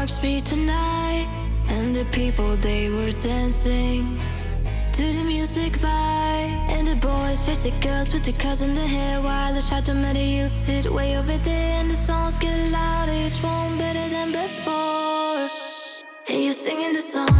dark street tonight, and the people they were dancing to the music vibe. And the boys chased the girls with the curls in their hair, while the shouted many youths sit way over there. And the songs get louder, each one better than before. And you're singing the song.